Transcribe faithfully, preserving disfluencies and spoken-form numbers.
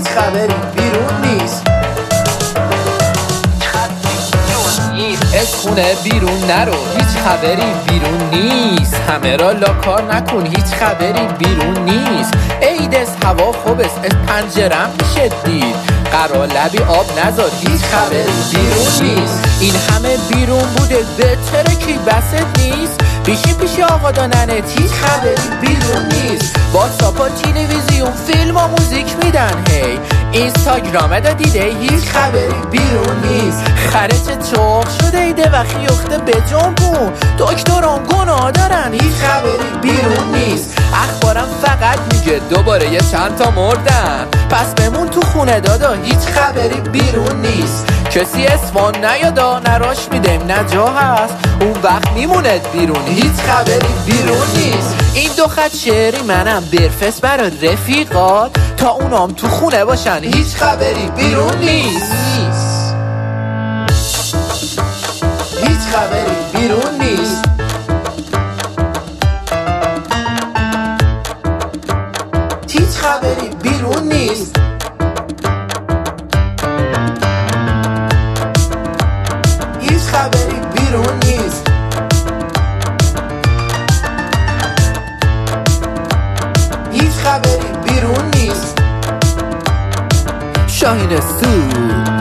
خبری بیرون نیست. از خونه بیرون نرو، هیچ خبری بیرون نیست. همه را لاکار نکن، هیچ خبری بیرون نیست. عید از هوا خوب است، از پنجرم میشه دید. قرار لبی آب نذار، هیچ خبری بیرون نیست. این همه بیرون بوده بهتره کی بست نیست. پیشی پیشی آقا داننت، هیچ خبری بیرون نیست. واتساپ و تلویزیون فیلم و موزیک میدن هی. اینستاگرام دا دیده، هیچ خبری بیرون نیست. خرچ چوخ شده ایده و خیوخته به جنبون. دکتران گناه دارن، هیچ خبری بیرون نیست. اخبارم فقط میگه دوباره یه چند تا مردن. پس بمون تو خونه دادا، هیچ خبری بیرون نیست. کسی اسوان نیادا، نراش میدم نه جا هست. اون وقت میموند بیرون، هیچ خبری بیرون نیست. این دو خط شعری منم برفس برای رفیقات، تا اونام تو خونه باشن، هیچ خبری بیرون نیست. هیچ خبری بیرون نیست. هیچ خبری بیرون نیست. هیچ خبری بیرون نیست. هیچ خبری بیرون نیست. شاهین سو